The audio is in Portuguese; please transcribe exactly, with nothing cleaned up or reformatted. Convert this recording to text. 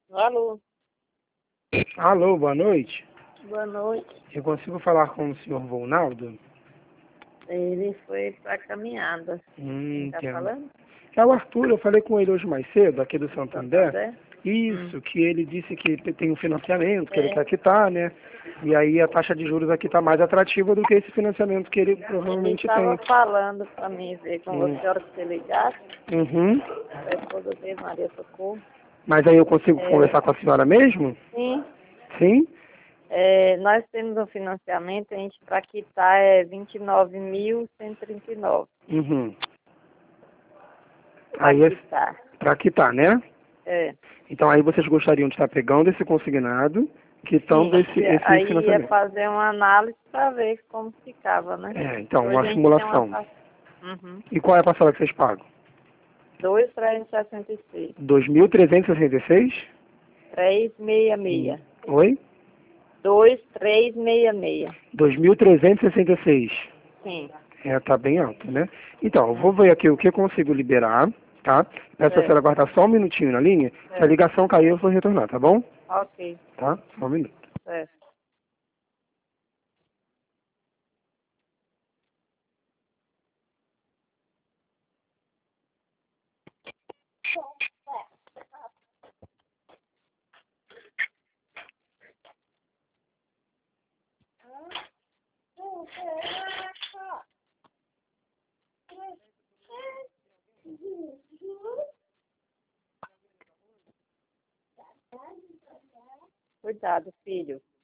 Alô, Alô, boa noite. boa noite. Eu consigo falar com o senhor Volnaldo? Ele foi pra caminhada. Hum, Quem tá entendo. falando? É o Arthur, eu falei com ele hoje mais cedo, aqui do Santander. Santander? Hum. Isso, que ele disse que tem um financiamento, que ele É, quer quitar, né? E aí a taxa de juros aqui está mais atrativa do que esse financiamento que ele ele provavelmente estava tem. falando pra mim ver com Hum. você a hora que você ligasse. Uhum. A esposa dele, Maria Socorro. Mas aí eu consigo É, conversar com a senhora mesmo? sim, Sim? é, nós temos um financiamento, a gente para quitar é vinte e nove mil cento e trinta e nove. Uhum. Para Aí é quitar. para quitar, né? É. Então aí vocês gostariam de estar pegando esse consignado, Sim, quitando esse, e esse aí ia financiamento. fazer uma análise para ver como ficava, né? É, então, Hoje uma a gente tem uma. simulação. pa- Uhum. E qual é a parcela que vocês pagam? dois trezentos e sessenta e seis. dois mil trezentos e sessenta e seis? trezentos e sessenta e Hum. seis. Oi? dois três seis seis. dois mil trezentos e sessenta e seis. Sim. É, tá bem alto, né? Então, eu vou Uhum. ver aqui o que eu consigo liberar, tá? Peço a Certo. senhora aguardar só um minutinho na linha. Se a Certo. ligação cair, eu vou retornar, tá bom? Ok. Tá? Só um minuto. Certo. Cuidado, filho.